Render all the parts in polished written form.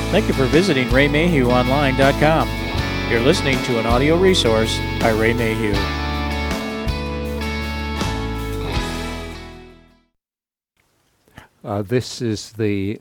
Thank you for visiting RayMayhewOnline.com. You're listening to an audio resource by Ray Mayhew. This is the,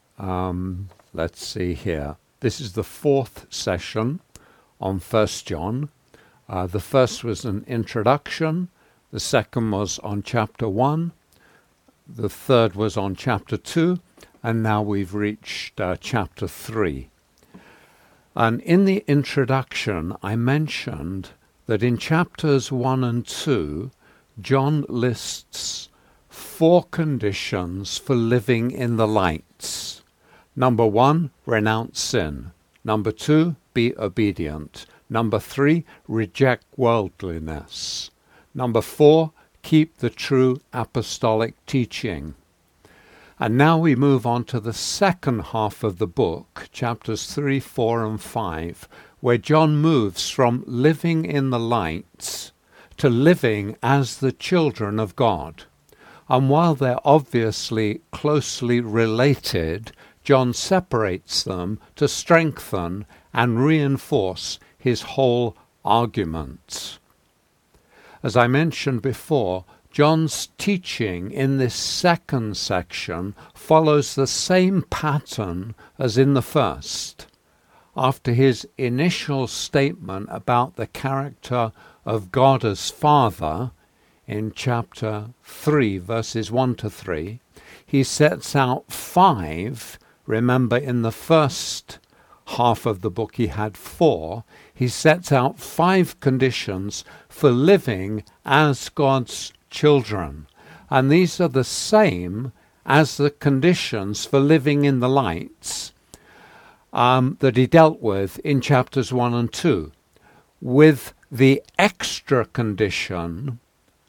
let's see here. This is the fourth session on 1 John. The first was an introduction. The second was on chapter 1. The third was on chapter 2. And now we've reached chapter 3. And in the introduction, I mentioned that in chapters 1 and 2, John lists 4 conditions for living in the lights. Number 1, renounce sin. Number 2, be obedient. Number 3, reject worldliness. Number 4, keep the true apostolic teaching. And now we move on to the second half of the book, chapters 3, 4, and 5, where John moves from living in the lights to living as the children of God. And while they're obviously closely related, John separates them to strengthen and reinforce his whole argument. As I mentioned before, John's teaching in this second section follows the same pattern as in the first. After his initial statement about the character of God as Father in chapter 3, verses 1 to 3, he sets out 5. Remember, in the first half of the book he had 4. He sets out 5 conditions for living as God's children, and these are the same as the conditions for living in the lights that he dealt with in chapters 1 and 2, with the extra condition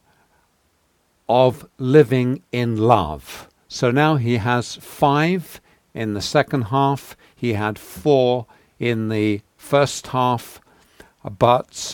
of living in love. So now he has 5 in the second half, he had 4 in the first half, but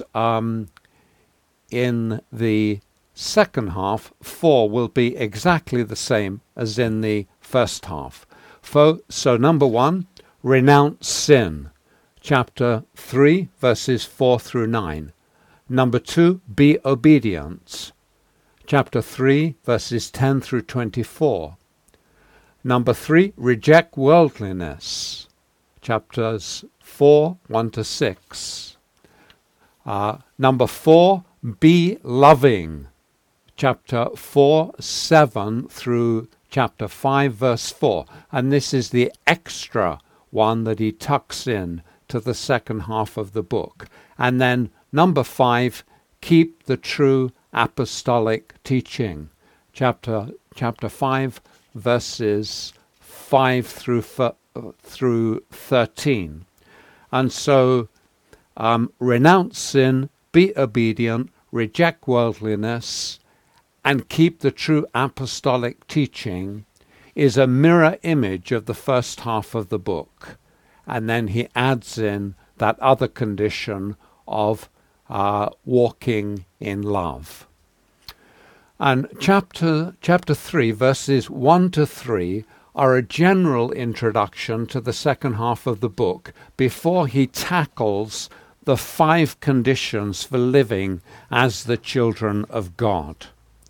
in the second half, 4 will be exactly the same as in the first half. So number 1, renounce sin. Chapter 3, verses 4 through 9. Number 2, be obedient. Chapter 3, verses 10 through 24. Number 3, reject worldliness. Chapters 4, 1 to 6. Number 4, be loving. Chapter 4, 7 through chapter 5, verse 4. And this is the extra one that he tucks in to the second half of the book. And then number 5, keep the true apostolic teaching. Chapter 5, verses 5 through 13. And so renounce sin, be obedient, reject worldliness, and keep the true apostolic teaching is a mirror image of the first half of the book. And then he adds in that other condition of walking in love. And chapter 3, verses 1 to 3, are a general introduction to the second half of the book before he tackles the 5 conditions for living as the children of God.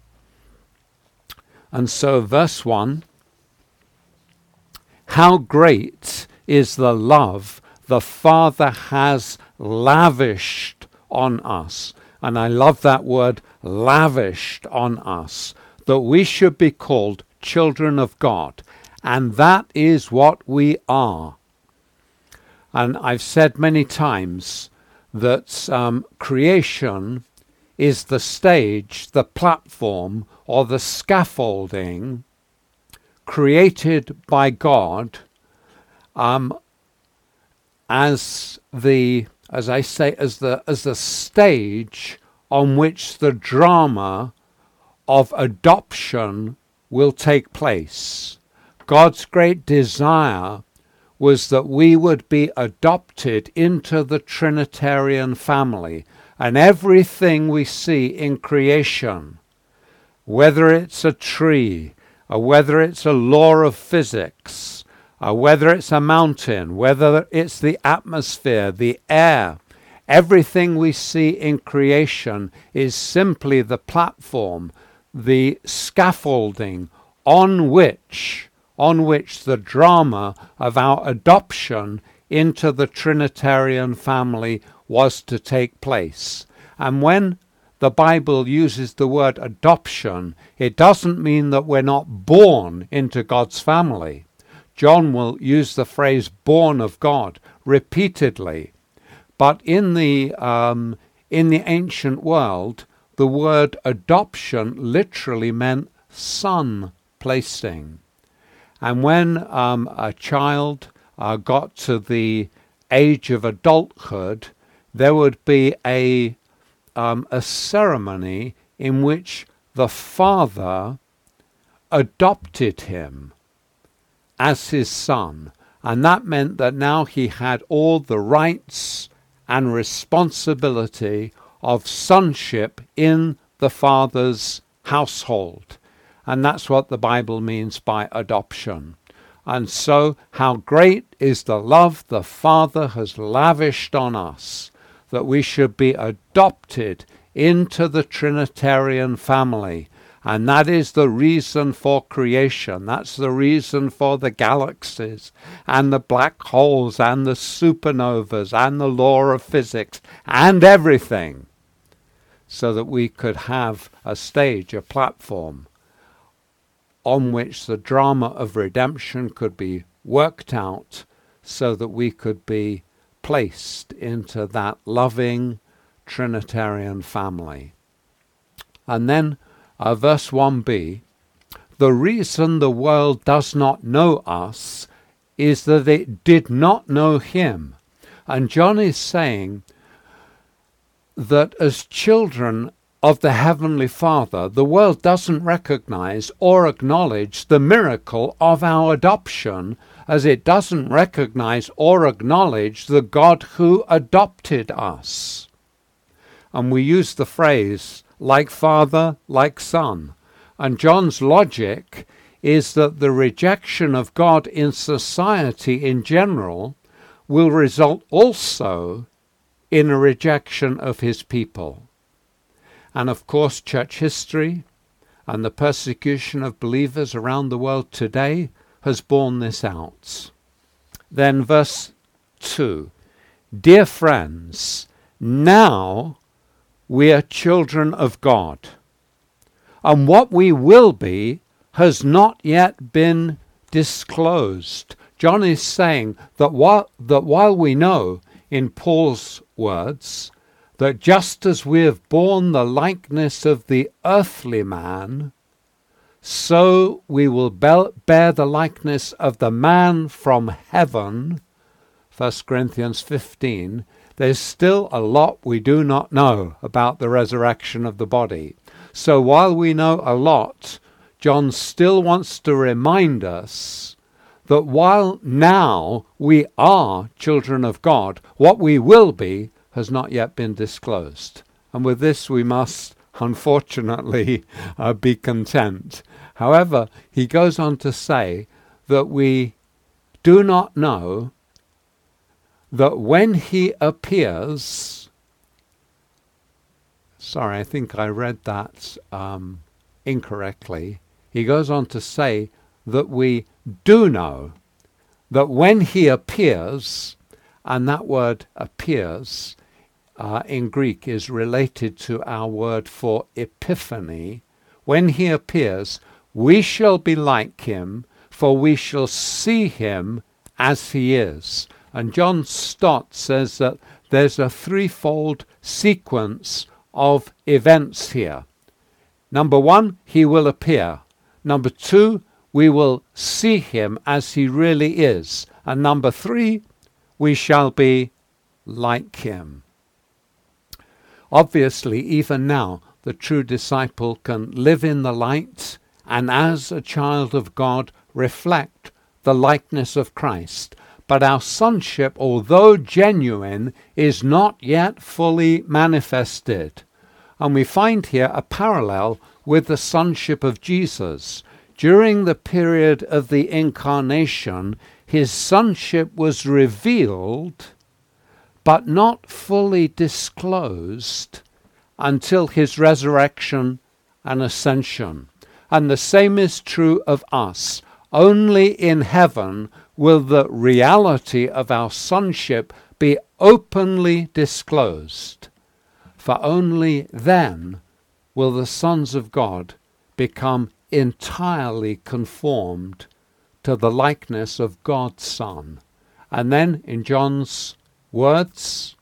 And so verse 1, how great is the love the Father has lavished on us. And I love that word, lavished on us, that we should be called children of God. And that is what we are. And I've said many times that creation is the stage, the platform, or the scaffolding created by God as the stage on which the drama of adoption will take place. God's great desire was that we would be adopted into the Trinitarian family, and everything we see in creation, whether it's a tree, or whether it's a law of physics, whether it's a mountain, whether it's the atmosphere, the air, everything we see in creation is simply the platform, the scaffolding on which the drama of our adoption into the Trinitarian family was to take place. And when the Bible uses the word adoption, it doesn't mean that we're not born into God's family. John will use the phrase born of God repeatedly. But in the ancient world, the word adoption literally meant son placing. And when a child got to the age of adulthood, there would be a ceremony in which the father adopted him as his son. And that meant that now he had all the rights and responsibility of sonship in the father's household. And that's what the Bible means by adoption. And so, how great is the love the Father has lavished on us, that we should be adopted into the Trinitarian family. And that is the reason for creation. That's the reason for the galaxies and the black holes and the supernovas and the law of physics and everything, so that we could have a stage, a platform, on which the drama of redemption could be worked out, so that we could be placed into that loving Trinitarian family. And then verse 1b, the reason the world does not know us is that it did not know him. And John is saying that as children of the Heavenly Father, the world doesn't recognize or acknowledge the miracle of our adoption, as it doesn't recognize or acknowledge the God who adopted us. And we use the phrase, like father, like son. And John's logic is that the rejection of God in society in general will result also in a rejection of his people. And of course, church history and the persecution of believers around the world today has borne this out. Then verse 2, dear friends, now we are children of God, and what we will be has not yet been disclosed. John is saying that while we know, in Paul's words, that just as we have borne the likeness of the earthly man, so we will bear the likeness of the man from heaven, 1 Corinthians 15, there's still a lot we do not know about the resurrection of the body. So while we know a lot, John still wants to remind us that while now we are children of God, what we will be has not yet been disclosed. And with this we must, unfortunately, be content. However, he goes on to say that we do not know that when he appears, sorry, I think I read that incorrectly. He goes on to say that we do know that when he appears, and that word appears in Greek is related to our word for epiphany. When he appears, we shall be like him, for we shall see him as he is. And John Stott says that there's a threefold sequence of events here. Number one, he will appear. Number two, we will see him as he really is. And number three, we shall be like him. Obviously, even now, the true disciple can live in the light and as a child of God reflect the likeness of Christ. But our sonship, although genuine, is not yet fully manifested. And we find here a parallel with the sonship of Jesus. During the period of the incarnation, his sonship was revealed, but not fully disclosed until his resurrection and ascension. And the same is true of us. Only in heaven will the reality of our sonship be openly disclosed, for only then will the sons of God become entirely conformed to the likeness of God's Son. And then in John's words,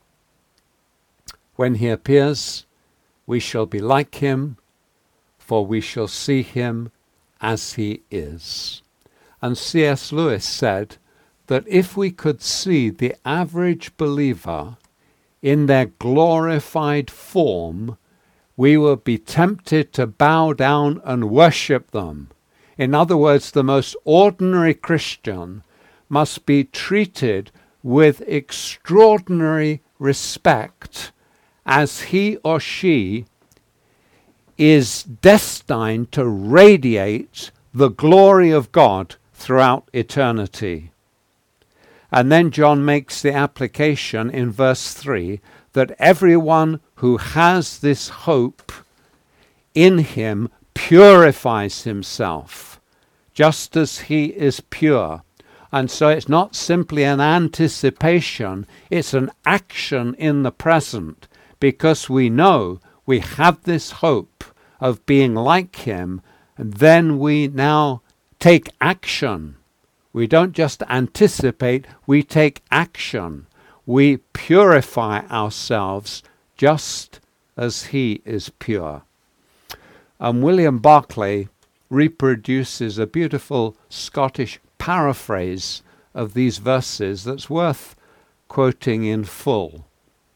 when he appears, we shall be like him, for we shall see him as he is. And C.S. Lewis said that if we could see the average believer in their glorified form, we would be tempted to bow down and worship them. In other words, the most ordinary Christian must be treated with extraordinary respect, as he or she is destined to radiate the glory of God throughout eternity. And then John makes the application in verse 3 that everyone who has this hope in him purifies himself, just as he is pure. And so it's not simply an anticipation, it's an action in the present, because we know we have this hope of being like him, and then we now take action. We don't just anticipate, we take action. We purify ourselves just as he is pure. And William Barclay reproduces a beautiful Scottish paraphrase of these verses that's worth quoting in full.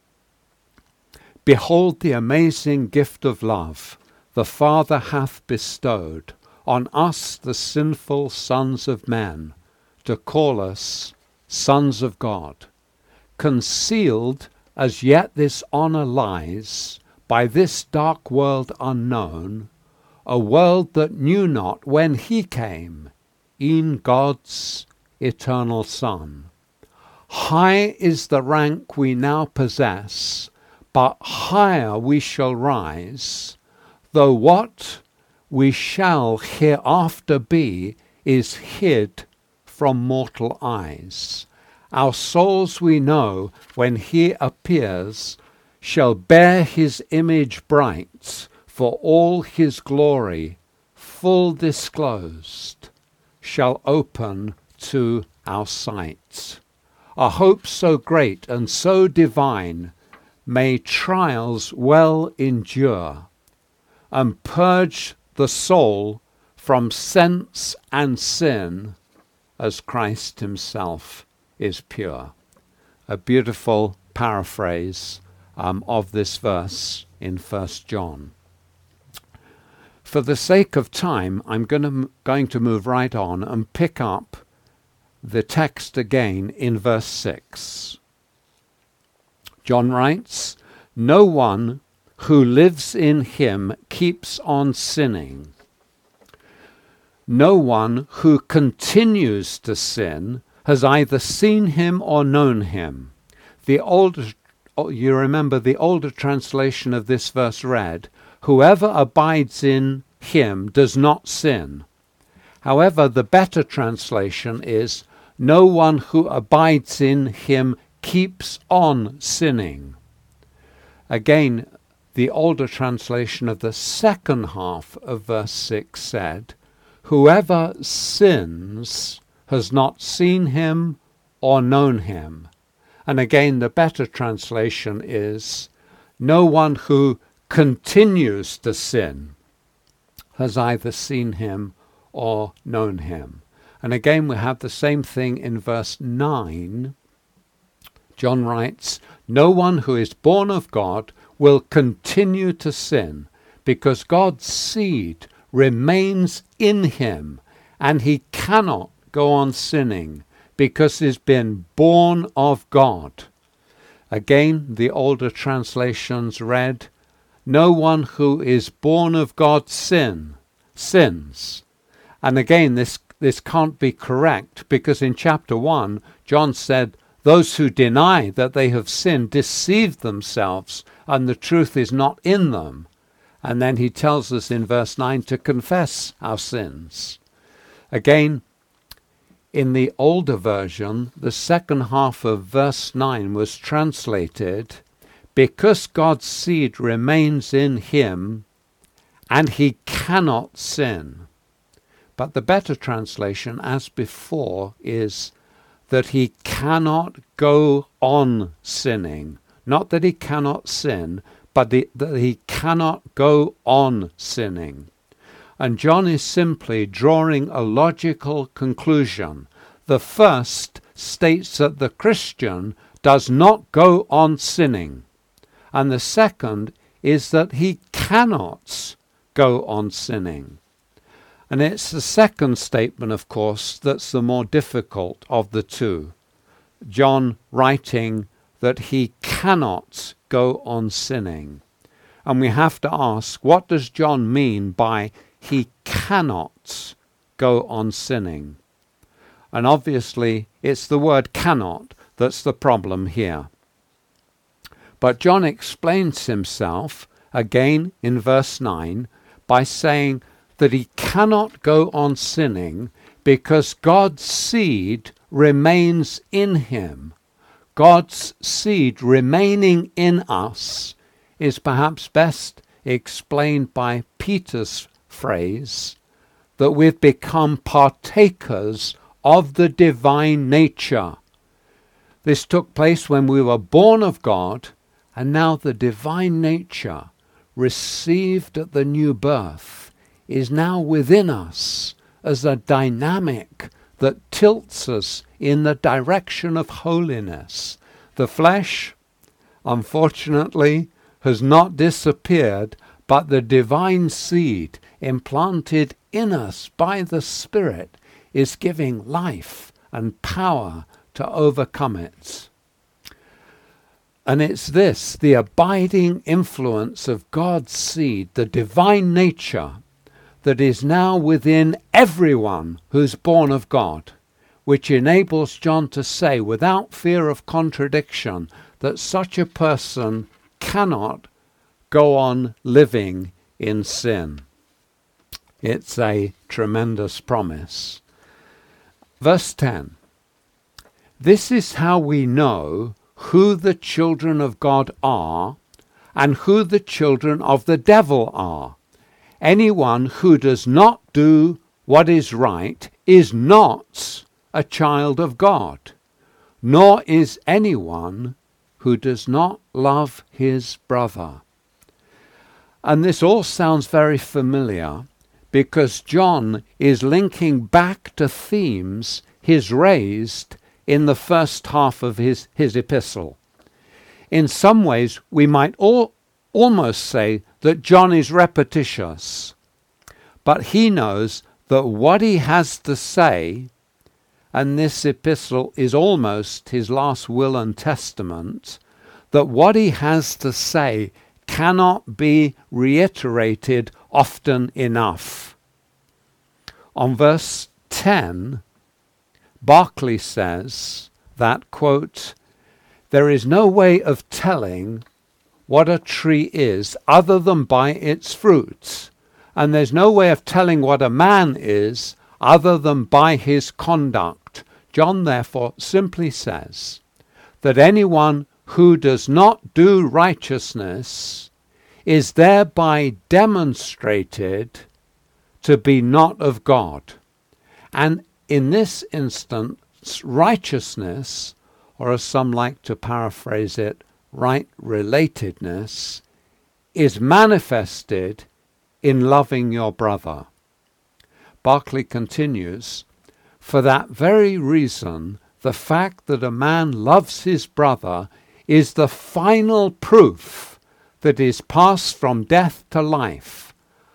Behold the amazing gift of love the Father hath bestowed on us, the sinful sons of men, to call us sons of God. Concealed as yet this honour lies by this dark world unknown, a world that knew not when he came, e'en God's eternal Son. High is the rank we now possess, but higher we shall rise, though what we shall hereafter be is hid from mortal eyes. Our souls, we know, when he appears, shall bear his image bright, for all his glory, full disclosed, shall open to our sight. A hope so great and so divine may trials well endure, and purge the soul from sense and sin, as Christ himself is pure. A beautiful paraphrase of this verse in 1 John. For the sake of time, I'm going to move right on and pick up the text again in verse 6. John writes, "No one who lives in him keeps on sinning. No one who continues to sin has either seen him or known him." You remember the older translation of this verse read, "Whoever abides in him does not sin." However, the better translation is, "No one who abides in him keeps on sinning." Again, the older translation of the second half of verse 6 said, "Whoever sins has not seen him or known him." And again, the better translation is, "No one who continues to sin has either seen him or known him." And again, we have the same thing in verse 9. John writes, "No one who is born of God will continue to sin, because God's seed remains in him, and he cannot go on sinning, because he's been born of God." Again, the older translations read, "No one who is born of God sins." And again, this this can't be correct, because in chapter 1, John said, those who deny that they have sinned deceive themselves, and the truth is not in them. And then he tells us in verse 9 to confess our sins. Again, in the older version, the second half of verse 9 was translated, because God's seed remains in him, and he cannot sin. But the better translation, as before, is that he cannot go on sinning. Not that he cannot sin, but that he cannot go on sinning. And John is simply drawing a logical conclusion. The first states that the Christian does not go on sinning. And the second is that he cannot go on sinning. And it's the second statement, of course, that's the more difficult of the two. John writing that he cannot go on sinning. And we have to ask, what does John mean by he cannot go on sinning? And obviously, it's the word cannot that's the problem here. But John explains himself, again in verse 9, by saying that he cannot go on sinning because God's seed remains in him. God's seed remaining in us is perhaps best explained by Peter's phrase that we've become partakers of the divine nature. This took place when we were born of God, and now the divine nature received at the new birth is now within us as a dynamic that tilts us in the direction of holiness. The flesh, unfortunately, has not disappeared, but the divine seed implanted in us by the Spirit is giving life and power to overcome it. And it's this, the abiding influence of God's seed, the divine nature, that is now within everyone who's born of God, which enables John to say without fear of contradiction that such a person cannot go on living in sin. It's a tremendous promise. Verse 10. This is how we know who the children of God are and who the children of the devil are. Anyone who does not do what is right is not a child of God, nor is anyone who does not love his brother. And this all sounds very familiar because John is linking back to themes he's raised in the first half of his epistle. In some ways, we might almost say that John is repetitious, but he knows that what he has to say, and this epistle is almost his last will and testament, that what he has to say cannot be reiterated often enough. On verse 10, Barclay says that, quote, there is no way of telling what a tree is other than by its fruits, and there's no way of telling what a man is other than by his conduct. John therefore simply says that anyone who does not do righteousness is thereby demonstrated to be not of God. And in this instance, righteousness, or as some like to paraphrase it, right relatedness, is manifested in loving your brother. Barclay continues, for that very reason, the fact that a man loves his brother is the final proof that is passed from death to life.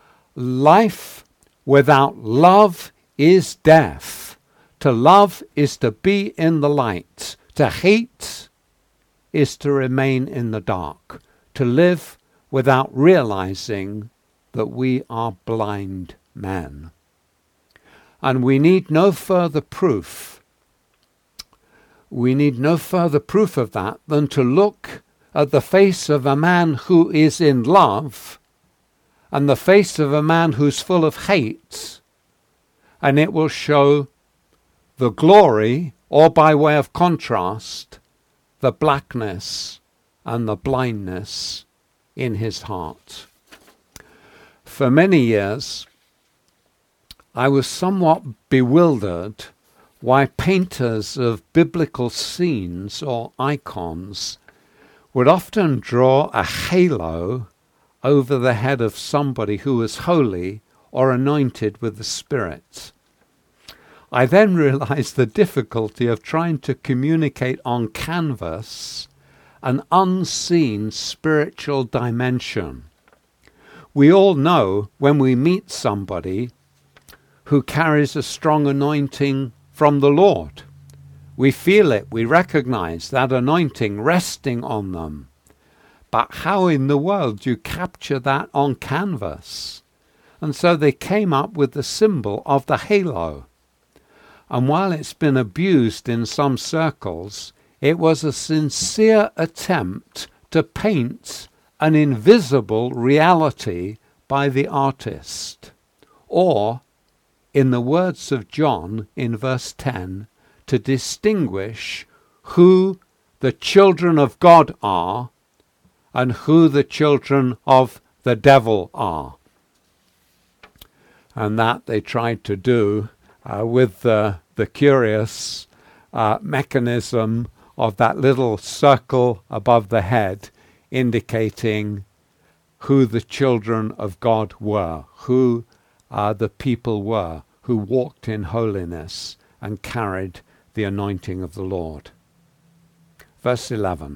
Life without love is death. To love is to be in the light. To hate is to remain in the dark. To live without realizing that we are blind men. And we need no further proof. We need no further proof of that than to look at the face of a man who is in love and the face of a man who's full of hate, and it will show the glory, or by way of contrast, the blackness and the blindness in his heart. For many years, I was somewhat bewildered why painters of biblical scenes or icons would often draw a halo over the head of somebody who was holy or anointed with the Spirit. I then realized the difficulty of trying to communicate on canvas an unseen spiritual dimension. We all know when we meet somebody who carries a strong anointing from the Lord. We feel it, we recognize that anointing resting on them. But how in the world do you capture that on canvas? And so they came up with the symbol of the halo. And while it's been abused in some circles, it was a sincere attempt to paint an invisible reality by the artist. Or, in the words of John in verse 10, to distinguish who the children of God are and who the children of the devil are. And that they tried to do with the curious mechanism of that little circle above the head indicating who the children of God were, who the people were who walked in holiness and carried the anointing of the Lord. Verse 11.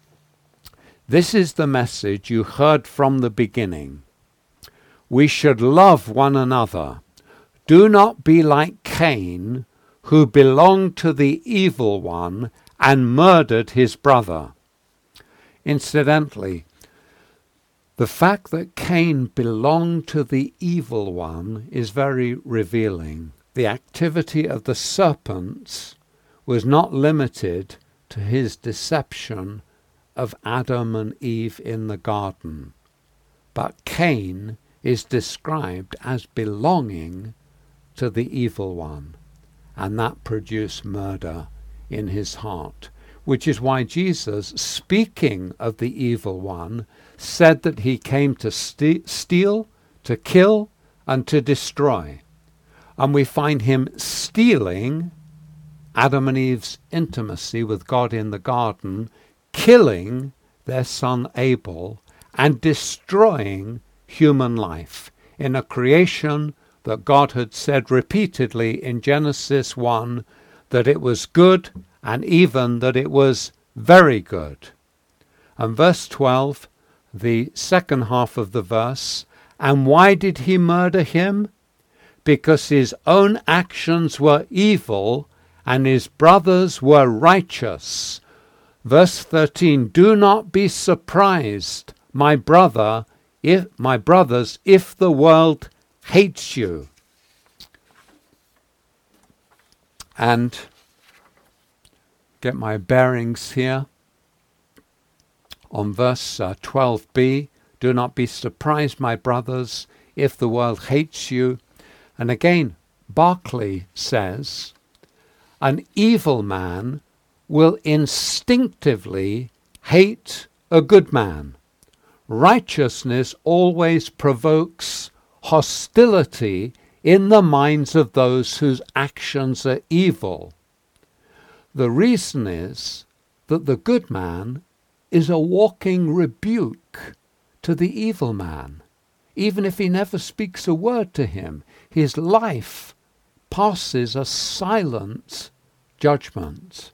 This is the message you heard from the beginning. We should love one another. Do not be like Cain, who belonged to the evil one and murdered his brother. Incidentally, the fact that Cain belonged to the evil one is very revealing. The activity of the serpent was not limited to his deception of Adam and Eve in the garden, but Cain is described as belonging to the evil one, and that produced murder in his heart, which is why Jesus, speaking of the evil one, said that he came to steal, to kill, and to destroy. And we find him stealing Adam and Eve's intimacy with God in the garden, killing their son Abel, and destroying human life in a creation that God had said repeatedly in Genesis 1 that it was good, and even that it was very good. And verse 12, the second half of the verse, and why did he murder him? Because his own actions were evil and his brothers were righteous. Verse 13, do not be surprised, my brothers, if the world hates you. And get my bearings here. On verse 12b, do not be surprised, my brothers, if the world hates you. And again, Barclay says, an evil man will instinctively hate a good man. Righteousness always provokes hostility in the minds of those whose actions are evil. The reason is that the good man is a walking rebuke to the evil man. Even if he never speaks a word to him, his life passes a silent judgment.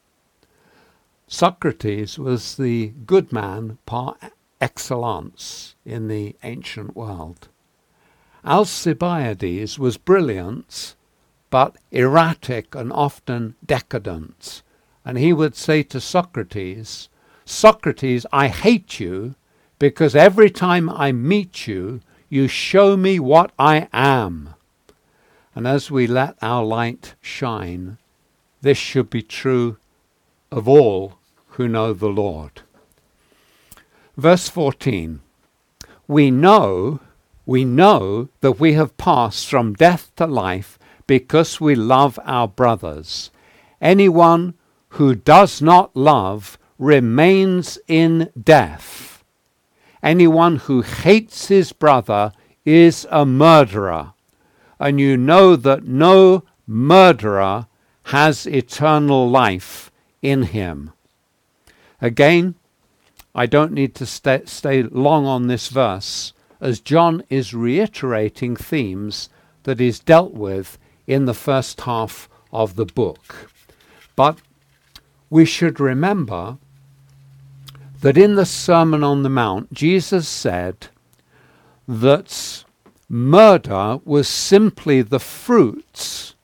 Socrates was the good man par excellence in the ancient world. Alcibiades was brilliant, but erratic and often decadent. And he would say to Socrates, Socrates, I hate you because every time I meet you, you show me what I am. And as we let our light shine, this should be true of all who know the Lord. Verse 14, we know that we have passed from death to life because we love our brothers. Anyone who does not love remains in death. Anyone who hates his brother is a murderer, and you know that no murderer has eternal life in him. Again, I don't need to stay long on this verse, as John is reiterating themes that is dealt with in the first half of the book. But we should remember that in the Sermon on the Mount, Jesus said that murder was simply the fruits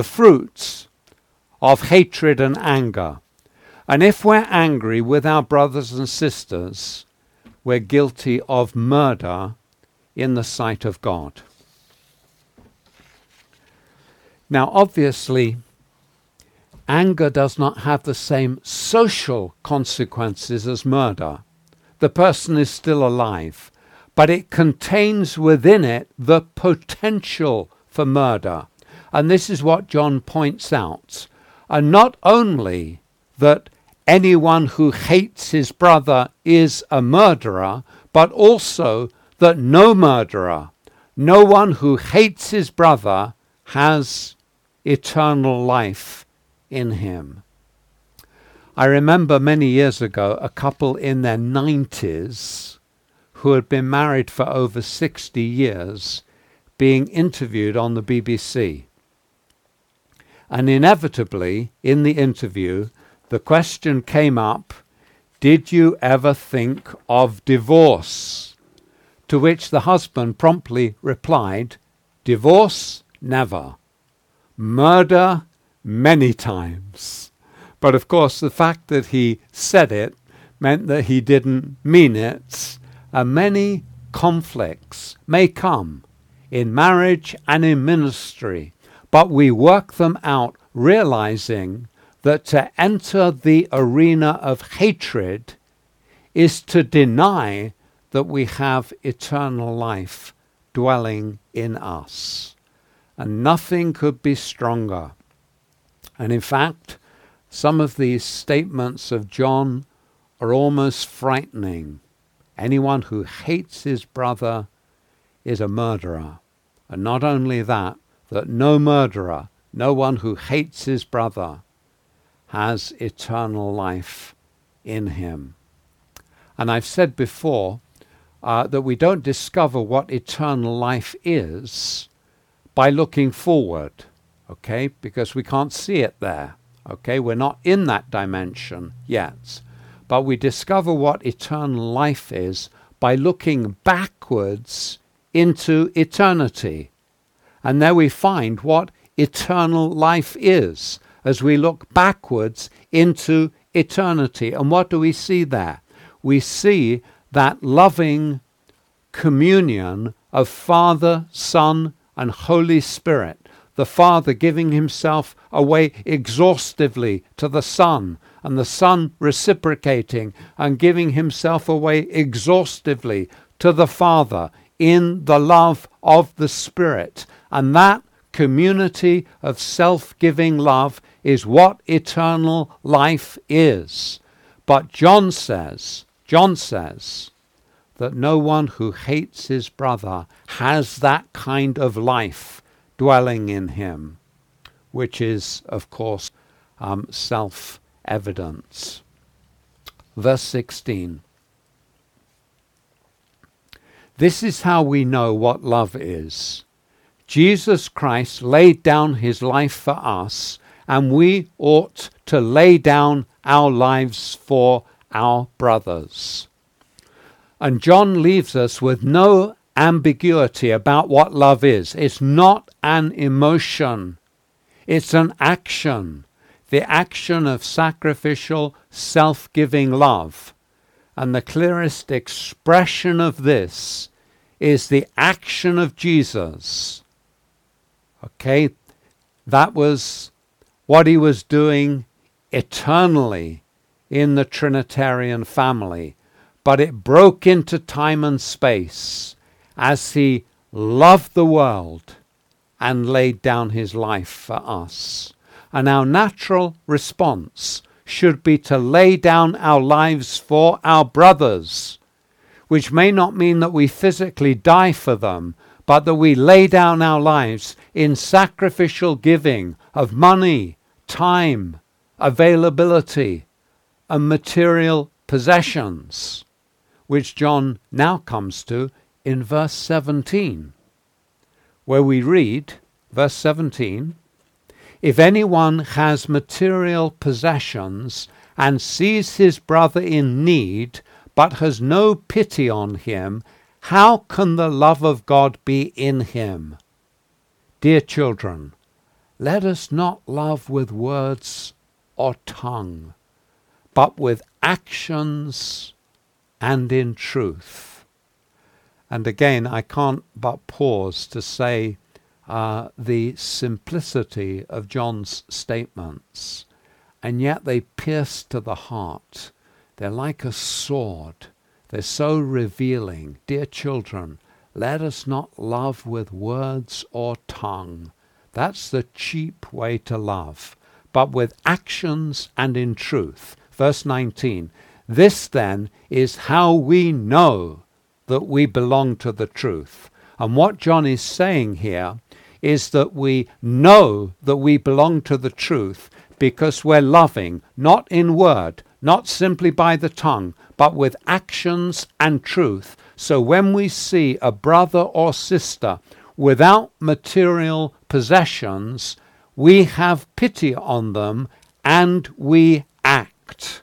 of hatred and anger. And if we're angry with our brothers and sisters, we're guilty of murder in the sight of God. Now, obviously, anger does not have the same social consequences as murder. The person is still alive, but it contains within it the potential for murder. And this is what John points out. And not only that anyone who hates his brother is a murderer, but also that no murderer, no one who hates his brother, has eternal life in him. I remember many years ago a couple in their 90s who had been married for over 60 years being interviewed on the BBC. And inevitably, in the interview, the question came up, did you ever think of divorce? To which the husband promptly replied, divorce, never. Murder, many times. But of course, the fact that he said it meant that he didn't mean it. And many conflicts may come in marriage and in ministry, but we work them out realizing that to enter the arena of hatred is to deny that we have eternal life dwelling in us. And nothing could be stronger. And in fact, some of these statements of John are almost frightening. Anyone who hates his brother is a murderer. And not only that no murderer, no one who hates his brother, has eternal life in him. And I've said before that we don't discover what eternal life is by looking forward, okay? Because we can't see it there, okay? We're not in that dimension yet. But we discover what eternal life is by looking backwards into eternity. And there we find what eternal life is as we look backwards into eternity. And what do we see there? We see that loving communion of Father, Son, and Holy Spirit. The Father giving himself away exhaustively to the Son, and the Son reciprocating and giving himself away exhaustively to the Father in the love of the Spirit. And that community of self-giving love is what eternal life is. But John says that no one who hates his brother has that kind of life dwelling in him, which is, of course, self-evidence. Verse 16. This is how we know what love is. Jesus Christ laid down his life for us, and we ought to lay down our lives for our brothers. And John leaves us with no ambiguity about what love is. It's not an emotion. It's an action. The action of sacrificial, self-giving love. And the clearest expression of this is the action of Jesus. Okay, that was what he was doing eternally in the Trinitarian family. But it broke into time and space as he loved the world and laid down his life for us. And our natural response should be to lay down our lives for our brothers, which may not mean that we physically die for them, but that we lay down our lives in sacrificial giving of money, time, availability, and material possessions, which John now comes to in verse 17, where we read, verse 17, "If anyone has material possessions and sees his brother in need, but has no pity on him, how can the love of God be in him? Dear children, let us not love with words or tongue, but with actions and in truth." And again, I can't but pause to say the simplicity of John's statements, and yet they pierce to the heart. They're like a sword. They're so revealing. Dear children, let us not love with words or tongue. That's the cheap way to love, but with actions and in truth. Verse 19, "This then is how we know that we belong to the truth." And what John is saying here is that we know that we belong to the truth because we're loving, not in word, not simply by the tongue, but with actions and truth. So when we see a brother or sister without material possessions, we have pity on them and we act.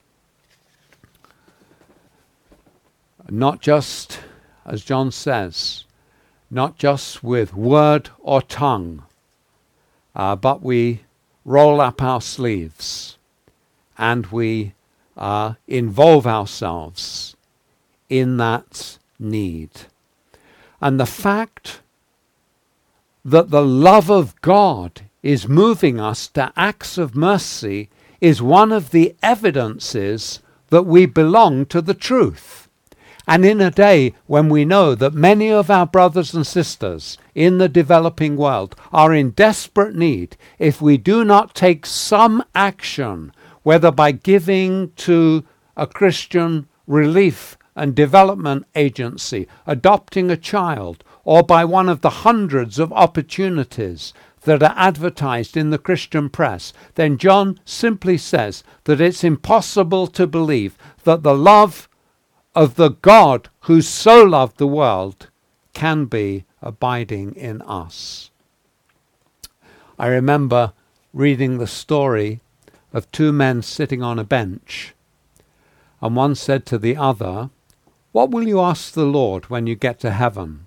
Not just, as John says, not just with word or tongue, but we roll up our sleeves and we involve ourselves in that need. And the fact that the love of God is moving us to acts of mercy is one of the evidences that we belong to the truth. And in a day when we know that many of our brothers and sisters in the developing world are in desperate need, if we do not take some action, whether by giving to a Christian relief and development agency, adopting a child, or by one of the hundreds of opportunities that are advertised in the Christian press, then John simply says that it's impossible to believe that the love of the God who so loved the world can be abiding in us. I remember reading the story of two men sitting on a bench, and one said to the other, "What will you ask the Lord when you get to heaven?"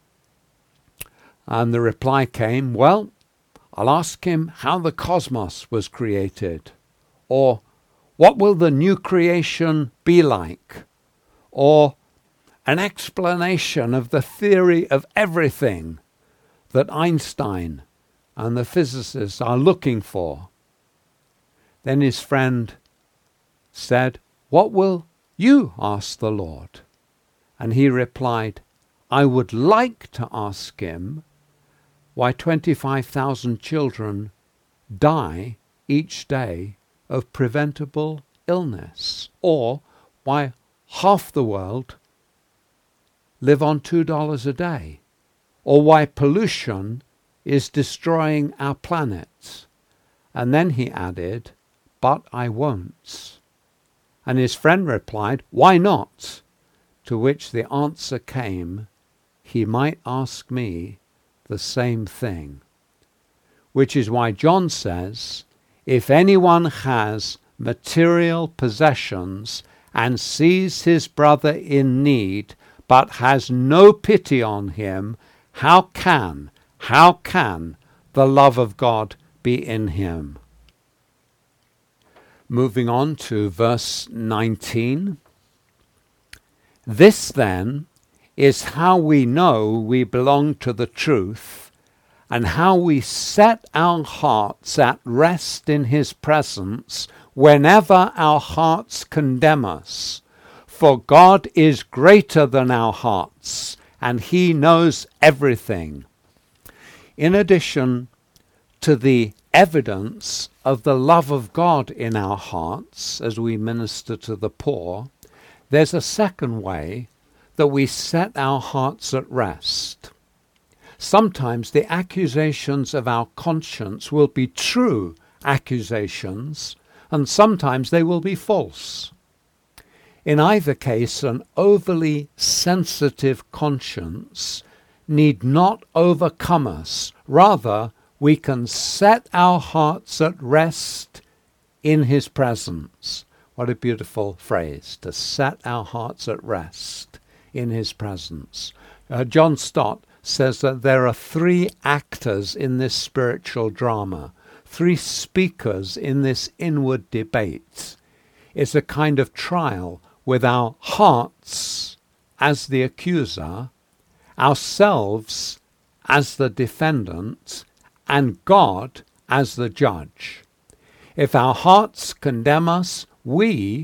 And the reply came, "Well, I'll ask him how the cosmos was created," or "What will the new creation be like?" or an explanation of the theory of everything that Einstein and the physicists are looking for. Then his friend said, "What will you ask the Lord?" And he replied, "I would like to ask him why 25,000 children die each day of preventable illness, or why half the world live on $2 a day, or why pollution is destroying our planet." And then he added, "But I won't." And his friend replied, "Why not?" To which the answer came, "He might ask me the same thing." Which is why John says, if anyone has material possessions and sees his brother in need, but has no pity on him, how can the love of God be in him? Moving on to verse 19. "This then is how we know we belong to the truth and how we set our hearts at rest in his presence whenever our hearts condemn us. For God is greater than our hearts, and he knows everything. In addition to the evidence of the love of God in our hearts as we minister to the poor, there's a second way that we set our hearts at rest. Sometimes the accusations of our conscience will be true accusations, and sometimes they will be false. In either case, an overly sensitive conscience need not overcome us. Rather, we can set our hearts at rest in his presence. What a beautiful phrase, to set our hearts at rest in his presence. John Stott says that there are three actors in this spiritual drama, three speakers in this inward debate. It's a kind of trial with our hearts as the accuser, ourselves as the defendant, and God as the judge. If our hearts condemn us, we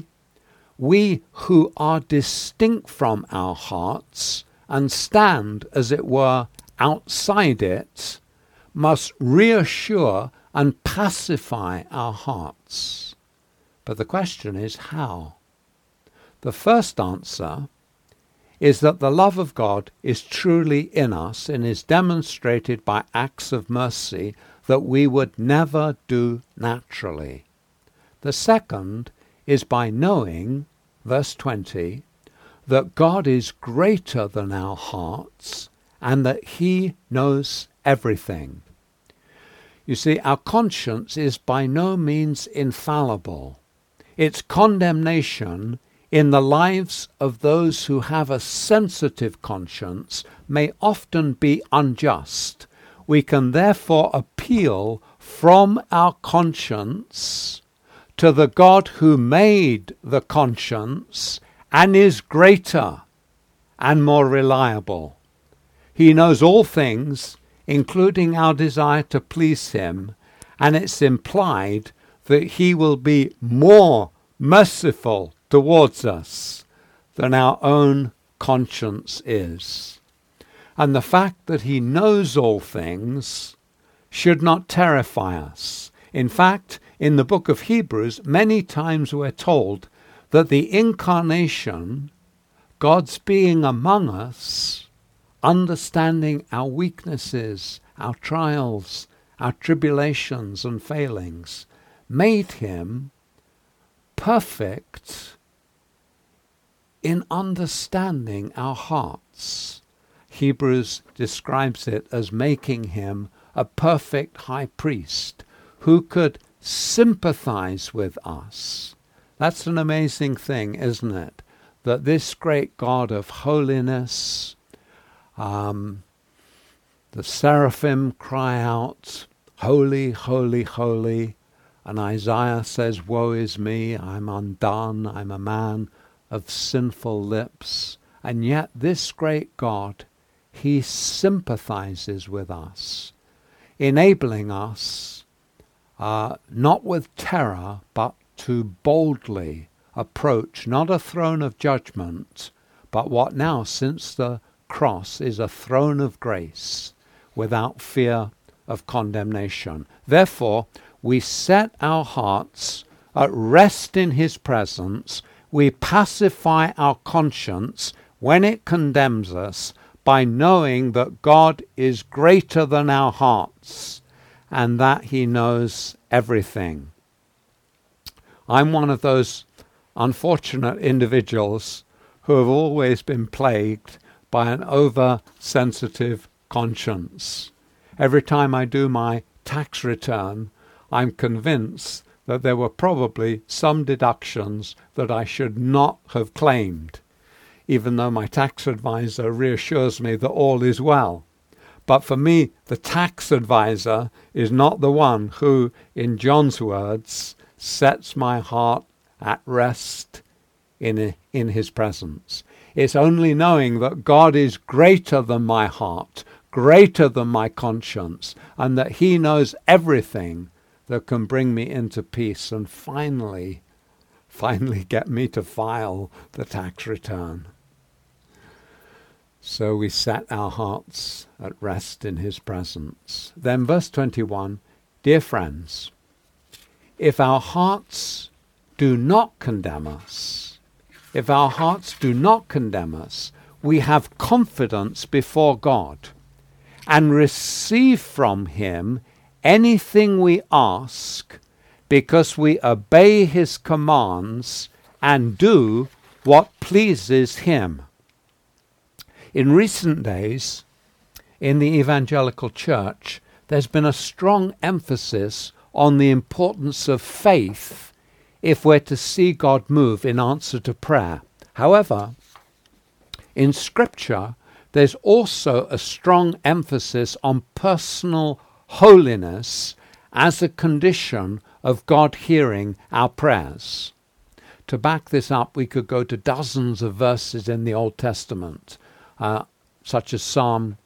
who are distinct from our hearts and stand, as it were, outside it, must reassure and pacify our hearts. But the question is how? The first answer is that the love of God is truly in us and is demonstrated by acts of mercy that we would never do naturally. The second is by knowing, verse 20, that God is greater than our hearts and that he knows everything. You see, our conscience is by no means infallible. Its condemnation in the lives of those who have a sensitive conscience may often be unjust. We can therefore appeal from our conscience to the God who made the conscience and is greater and more reliable. He knows all things, including our desire to please him, and it's implied that he will be more merciful towards us than our own conscience is. And the fact that he knows all things should not terrify us. In fact, in the book of Hebrews, many times we're told that the incarnation, God's being among us, understanding our weaknesses, our trials, our tribulations and failings, made him perfect in understanding our hearts. Hebrews describes it as making him a perfect high priest who could sympathize with us. That's an amazing thing, isn't it? That this great God of holiness, the seraphim cry out, "Holy, holy, holy," and Isaiah says, "Woe is me, I'm undone, I'm a man of sinful lips." And yet this great God, he sympathizes with us, enabling us, not with terror, but to boldly approach not a throne of judgment, but what now, since the cross, is a throne of grace, without fear of condemnation. Therefore, we set our hearts at rest in his presence. We pacify our conscience when it condemns us by knowing that God is greater than our hearts and that he knows everything. I'm one of those unfortunate individuals who have always been plagued by an oversensitive conscience. Every time I do my tax return, I'm convinced that there were probably some deductions that I should not have claimed, even though my tax advisor reassures me that all is well. But for me, the tax advisor is not the one who, in John's words, sets my heart at rest in his presence. It's only knowing that God is greater than my heart, greater than my conscience, and that he knows everything that can bring me into peace and finally get me to file the tax return. So we set our hearts at rest in his presence. Then verse 21, dear friends, if our hearts do not condemn us, we have confidence before God and receive from him anything we ask, because we obey his commands and do what pleases him. In recent days, in the evangelical church, there's been a strong emphasis on the importance of faith if we're to see God move in answer to prayer. However, in Scripture, there's also a strong emphasis on personal holiness as a condition of God hearing our prayers. To back this up, we could go to dozens of verses in the Old Testament, such as Psalm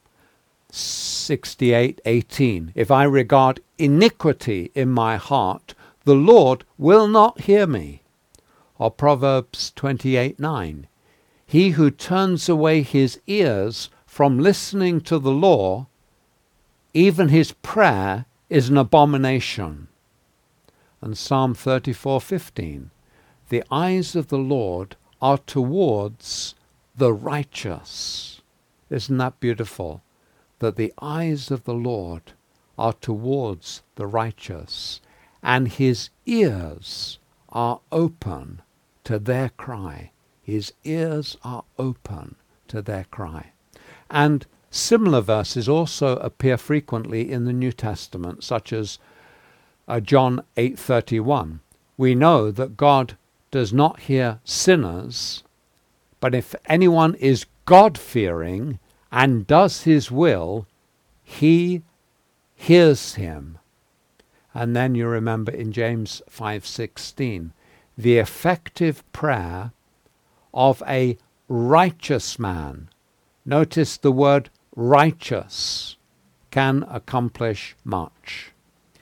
68:18. If I regard iniquity in my heart, the Lord will not hear me. Or Proverbs 28:9. He who turns away his ears from listening to the law, even his prayer is an abomination. And Psalm 34:15. The eyes of the Lord are towards the righteous. Isn't that beautiful? That the eyes of the Lord are towards the righteous, and his ears are open to their cry. His ears are open to their cry. And similar verses also appear frequently in the New Testament, such as John 8:31. We know that God does not hear sinners, but if anyone is God-fearing and does his will, he hears him. And then you remember in James 5:16, the effective prayer of a righteous man, notice the word righteous, can accomplish much.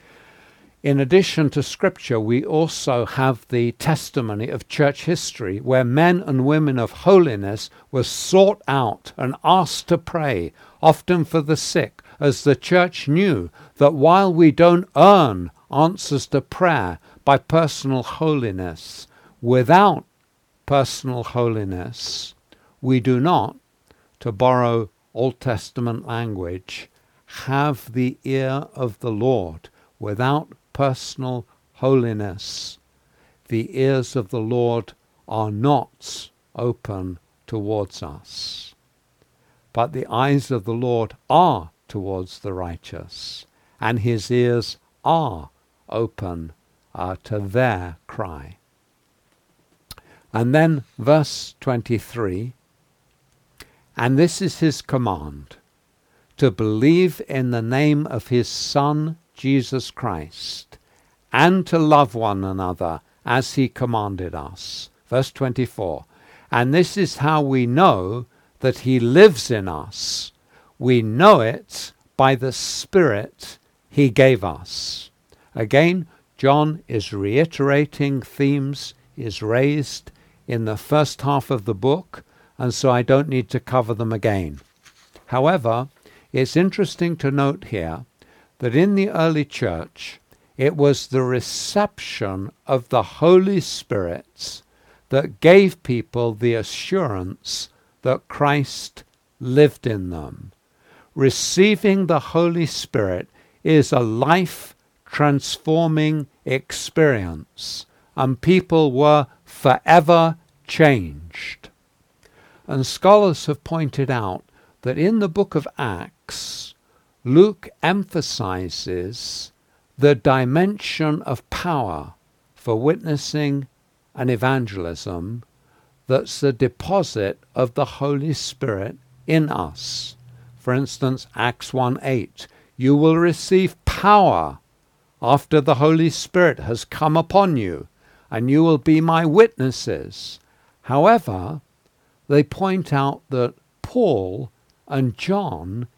In addition to Scripture, we also have the testimony of church history, where men and women of holiness were sought out and asked to pray, often for the sick, as the church knew that while we don't earn answers to prayer by personal holiness, without personal holiness, we do not, to borrow Old Testament language, have the ear of the Lord. Without personal holiness, the ears of the Lord are not open towards us. But the eyes of the Lord are towards the righteous, and his ears are open to their cry. And then verse 23, and this is his command, to believe in the name of his Son, Jesus Christ, and to love one another as he commanded us. Verse 24, and this is how we know that he lives in us. We know it by the Spirit he gave us. Again, John is reiterating themes is raised in the first half of the book, and so I don't need to cover them again. However, it's interesting to note here that in the early church, it was the reception of the Holy Spirit that gave people the assurance that Christ lived in them. Receiving the Holy Spirit is a life-transforming experience, and people were forever changed. And scholars have pointed out that in the book of Acts, Luke emphasizes the dimension of power for witnessing and evangelism that's the deposit of the Holy Spirit in us. For instance, Acts 1:8, you will receive power after the Holy Spirit has come upon you, and you will be my witnesses. However, they point out that Paul and John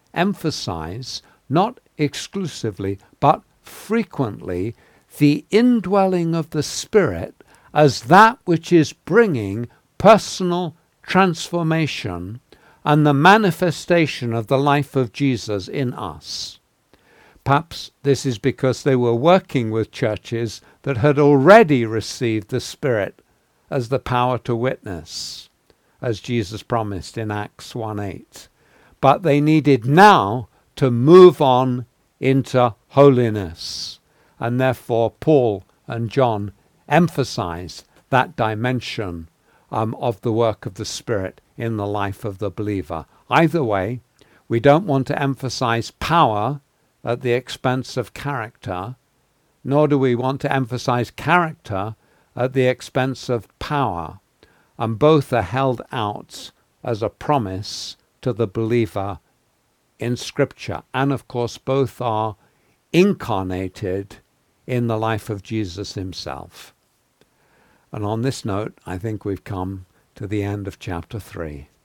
emphasize, not exclusively, but frequently, the indwelling of the Spirit as that which is bringing personal transformation and the manifestation of the life of Jesus in us. Perhaps this is because they were working with churches that had already received the Spirit as the power to witness, as Jesus promised in Acts 1:8. But they needed now to move on into holiness. And therefore Paul and John emphasized that dimension of the work of the Spirit in the life of the believer. Either way, we don't want to emphasize power at the expense of character, nor do we want to emphasize character at the expense of power. And both are held out as a promise to the believer in Scripture. And of course, both are incarnated in the life of Jesus himself. And on this note, I think we've come to the end of chapter 3.